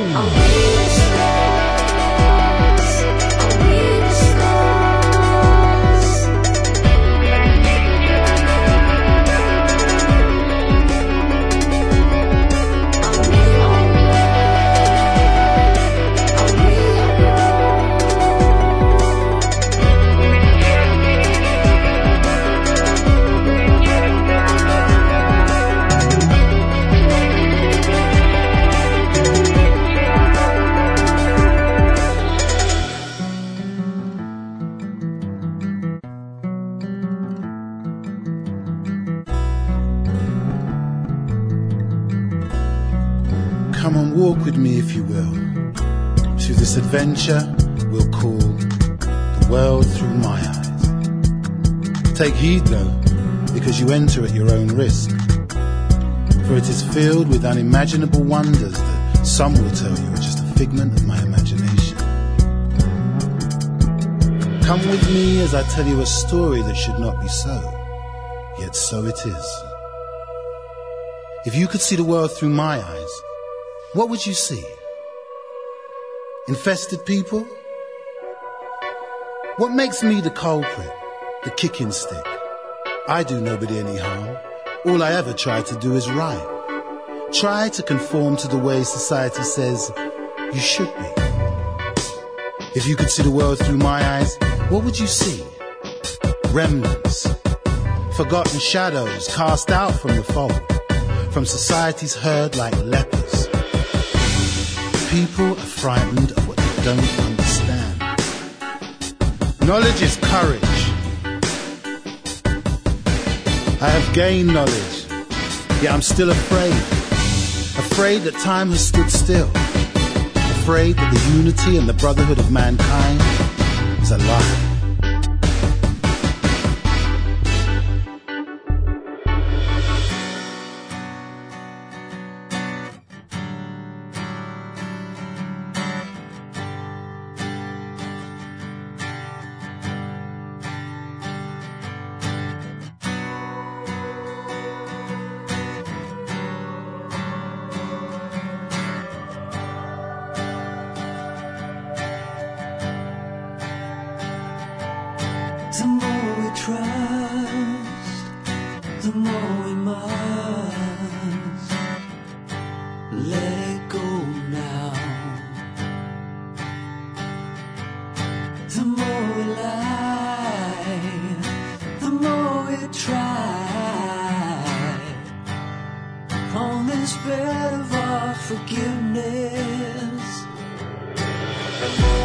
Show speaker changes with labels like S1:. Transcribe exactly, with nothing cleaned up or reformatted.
S1: Come and walk with me, if you will, through this adventure we'll call the world through my eyes. Take heed, though, because you enter at your own risk, for it is filled with unimaginable wonders that some will tell you are just a figment of my imagination. Come with me as I tell you a story that should not be so, yet so it is. If you could see the world through my eyes, what would you see? Infested people? What makes me the culprit, the kicking stick? I do nobody any harm. All I ever try to do is right. Try to conform to the way society says you should be. If you could see the world through my eyes, what would you see? Remnants, forgotten shadows cast out from the fold, from society's herd like lepers. People are frightened of what they don't understand. Knowledge is courage. I have gained knowledge, yet I'm still afraid. Afraid that time has stood still. Afraid that the unity and the brotherhood of mankind is a lie.
S2: The more we trust, the more we must let it go now. The more we lie, the more we try on this bed of our forgiveness.